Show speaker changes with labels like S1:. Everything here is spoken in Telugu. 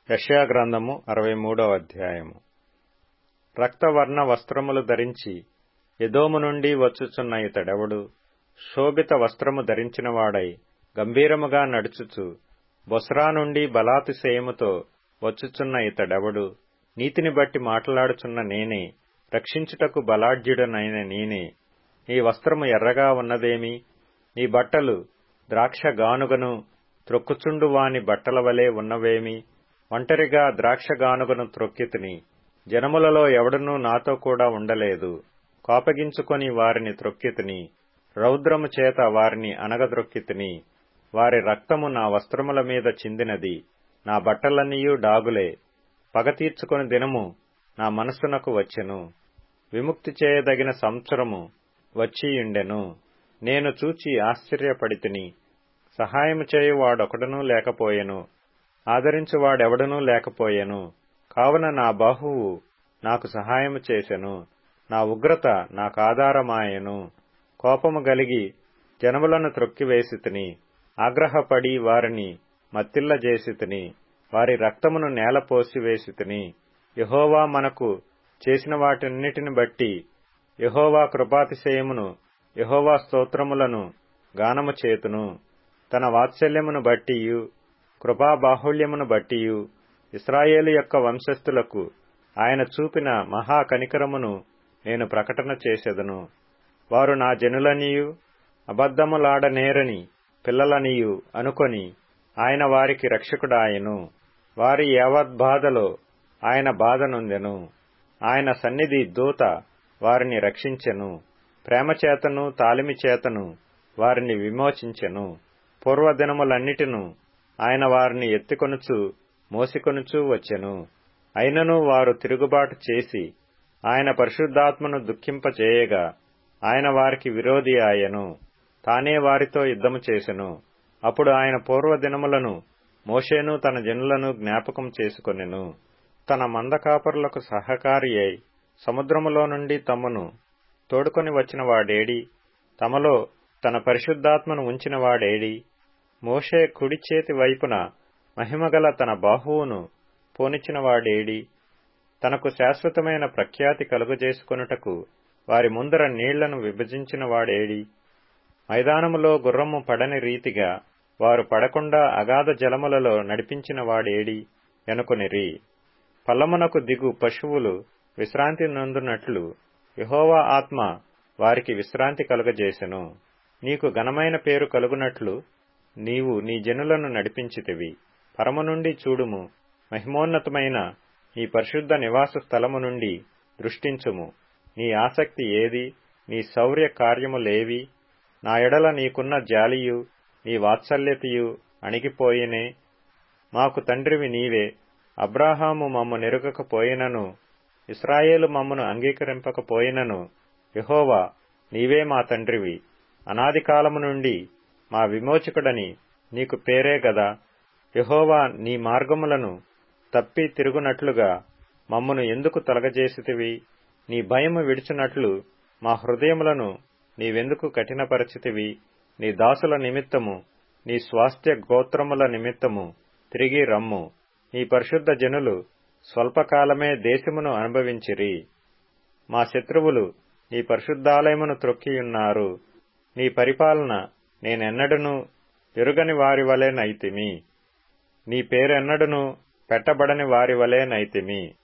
S1: యెషయా గ్రంథము 63వ అధ్యాయము. రక్తవర్ణ వస్త్రములు ధరించి ఎదోము నుండి వచ్చుచున్న ఇతడెవడు? శోభిత వస్త్రము ధరించినవాడై గంభీరముగా నడుచుచు బొస్రా నుండి బలాతిశయముతో వచ్చుచున్న ఇతడెవడు? నీతిని బట్టి మాట్లాడుచున్న నేనే, రక్షించుటకు బలాఢ్యుడనైన నేనే. నీ వస్త్రము ఎర్రగా ఉన్నదేమి? నీ బట్టలు ద్రాక్ష గానుగను త్రొక్కుచుండు వాని బట్టల వలె ఉన్నవేమి? ఒంటరిగా ద్రాక్షగానుగను త్రొక్కితిని, జనములలో ఎవడునూ నాతో కూడా ఉండలేదు. కోపగించుకొని వారిని త్రొక్కితిని, రౌద్రము చేత వారిని అణగద్రొక్కితిని. వారి రక్తము నా వస్త్రముల మీద చిందినది, నా బట్టలన్నీయూ డాగులే. పగ తీర్చుకొని దినము నా మనస్సునకు వచ్చెను, విముక్తి చేయదగిన సంవత్సరము వచ్చియుండెను. నేను చూచి ఆశ్చర్యపడితిని, సహాయము చేయువాడొకడునూ లేకపోయెను, ఆదరించువాడెవడనూ లేకపోయెను. కావున నా బాహువు నాకు సహాయము చేసెను, నా ఉగ్రత నాకాధారమాయెను. కోపము గలిగి జనములను త్రొక్కివేసితిని, ఆగ్రహపడి వారిని మత్తిల్లజేసితిని, వారి రక్తమును నేలపోసివేసితిని. యెహోవా మనకు చేసిన వాటన్నిటిని బట్టి యెహోవా కృపాతిశయమును, యెహోవా స్తోత్రములను గానము చేతును. తన వాత్సల్యమును బట్టియు కృపాబాహుళ్యమును బట్టియు ఇశ్రాయేలు యొక్క వంశస్థులకు ఆయన చూపిన మహా కనికరమును నేను ప్రకటన చేసెదను. వారు నా జనులనియు అబద్ధములాడనేరని పిల్లలనియు అనుకొని ఆయన వారికి రక్షకుడాయెను. వారి యావద్బాధలో ఆయన బాధ నొందెను. ఆయన సన్నిధి దూత వారిని రక్షించెను. ప్రేమచేతను తాలిమి చేతను వారిని విమోచించెను. పూర్వదినములన్నిటిను ఆయన వారిని ఎత్తికొనుచు మోసికొనుచూ వచ్చెను. అయినను వారు తిరుగుబాటు చేసి ఆయన పరిశుద్ధాత్మను దుఃఖింపచేయగా ఆయన వారికి విరోధి ఆయెను. తానే వారితో యుద్ధము చేసెను. అప్పుడు ఆయన పూర్వదినములను మోషేను తన జనులను జ్ఞాపకం చేసుకొనెను. తన మందకాపరులకు సహకారి అయి సముద్రములో నుండి తమను తోడుకొని వచ్చిన వాడేడి? తమలో తన పరిశుద్ధాత్మను ఉంచిన వాడేడి? మోషే కుడి చేతి వైపున మహిమగల తన బాహువును పోనిచ్చిన వాడేడి? తనకు శాశ్వతమైన ప్రఖ్యాతి కలుగజేసుకొనుటకు వారి ముందర నీళ్లను విభజించిన వాడేడి? మైదానములో గుర్రము పడని రీతిగా వారు పడకుండా అగాధ జలములలో నడిపించిన వాడేడి అనుకొనిరి. పల్లమునకు దిగు పశువులు విశ్రాంతి నొందునట్లు యెహోవా ఆత్మ వారికి విశ్రాంతి కలుగజేసెను. నీకు ఘనమైన పేరు కలుగునట్లు నీవు నీ జనులను నడిపించితివి. పరము నుండి చూడుము, మహిమోన్నతమైన నీ పరిశుద్ధ నివాస స్థలము నుండి దృష్టించుము. నీ ఆసక్తి ఏది? నీ శౌర్య కార్యములేవి? నా ఎడల నీకున్న జాలియు నీ వాత్సల్యతయు అణిగిపోయినే. మాకు తండ్రివి నీవే. అబ్రాహాము మమ్ము నెరుగకపోయినను, ఇశ్రాయేలు మమ్మను అంగీకరింపకపోయినను, యెహోవా నీవే మా తండ్రివి. అనాది కాలము నుండి మా విమోచకుడని నీకు పేరే గదా. యెహోవా నీ మార్గములను తప్పి తిరుగునట్లుగా మమ్మను ఎందుకు తొలగజేసితివి? నీ భయము విడిచినట్లు మా హృదయములను నీవెందుకు కఠినపరచితివి? నీ దాసుల నిమిత్తము, నీ స్వాస్థ్య గోత్రముల నిమిత్తము తిరిగి రమ్ము. నీ పరిశుద్ధ జనులు స్వల్పకాలమే దేశమును అనుభవించిరి. మా శత్రువులు నీ పరిశుద్ధాలయమును త్రొక్కియున్నారు. నీ పరిపాలన నేనెన్నడను ఎరుగని వారి వలె నైతిమి. నీ పేరెన్నడను పెట్టబడని వారి వలె నైతిమి.